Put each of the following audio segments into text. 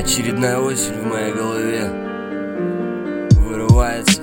Очередная осень в моей голове вырывается.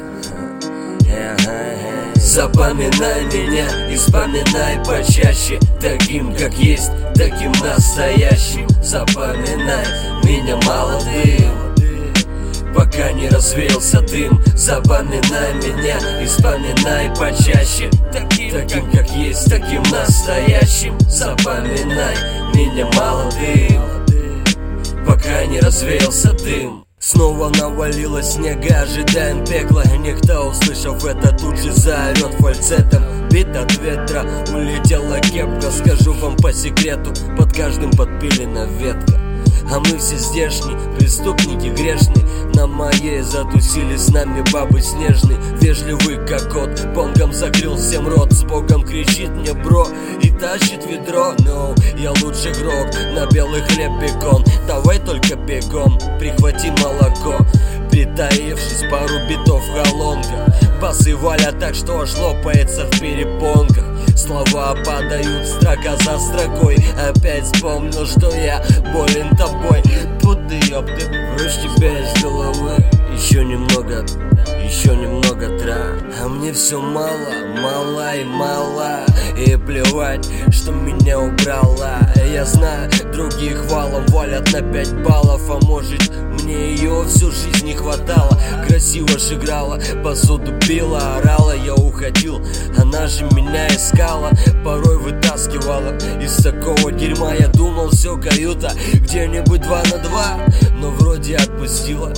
Запоминай меня и вспоминай почаще, таким как есть, таким настоящим. Запоминай меня молодым, пока не развеялся дым. Запоминай меня и вспоминай почаще, таким как есть, таким настоящим. Запоминай меня молодым, пока не развеялся дым. Снова навалилось снега, ожидаем пекла. Никто, услышав это, тут же заорет фальцетом. Бит от ветра, улетела кепка. Скажу вам по секрету, под каждым подпилена ветка. А мы все здешние, преступники грешные. На моей затусили с нами бабы снежные. Вежливый как кот, бонгом закрыл всем рот. С Богом кричит мне бро и тащит ведро. No, я лучший игрок, на белый хлеб бекон. Давай только бегом, прихвати молоко. Притаившись, пару битов в колонках. Басы валят так, что аж лопается в перепонках. Слова падают строка за строкой. Опять вспомнил, что я болен тобой. Тут ты ёпты, прочь тебя из головы. Еще немного тра. А мне все мало и мало. И плевать, что меня убрала. Я знаю, других валом валят на 5 баллов. А может, мне ее всю жизнь не хватало. Красиво ж играла, посуду била, орала. Я уходил, она же меня искала. Порой вытаскивала из такого дерьма. Я думал, все каюта, где-нибудь 2 на 2. Но вроде отпустила,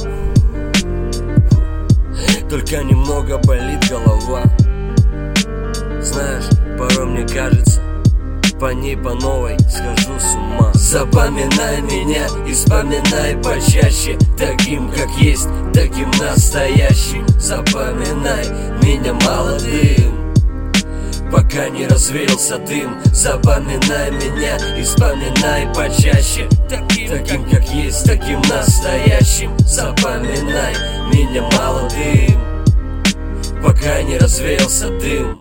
только немного болит голова. Знаешь, порой мне кажется, по ней по новой схожу с ума. Запоминай меня и вспоминай почаще, таким как есть, таким настоящим. Запоминай меня молодым, пока не развеялся дым. Запоминай меня и вспоминай почаще, таким как есть, таким настоящим. Запоминай меня молодым, пока не развеялся дым.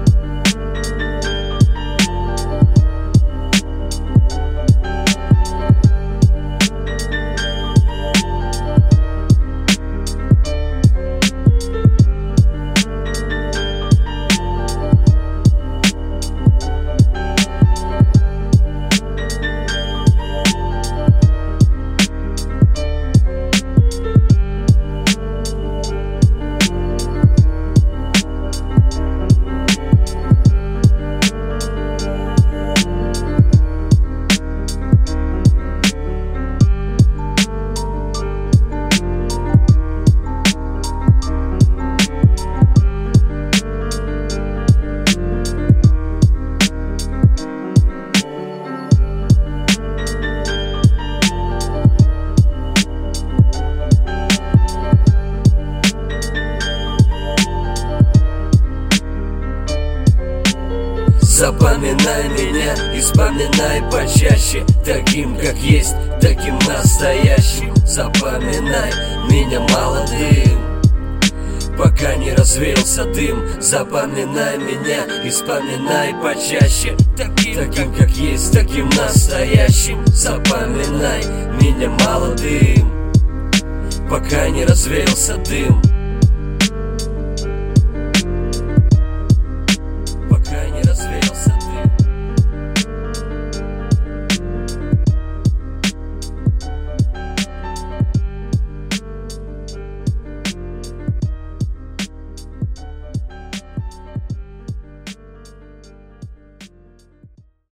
Запоминай меня и вспоминай почаще, таким как есть, таким настоящим. Запоминай меня молодым, пока не развеялся дым. Запоминай меня и вспоминай почаще, таким как есть, таким настоящим. Запоминай меня молодым, пока не развеялся дым.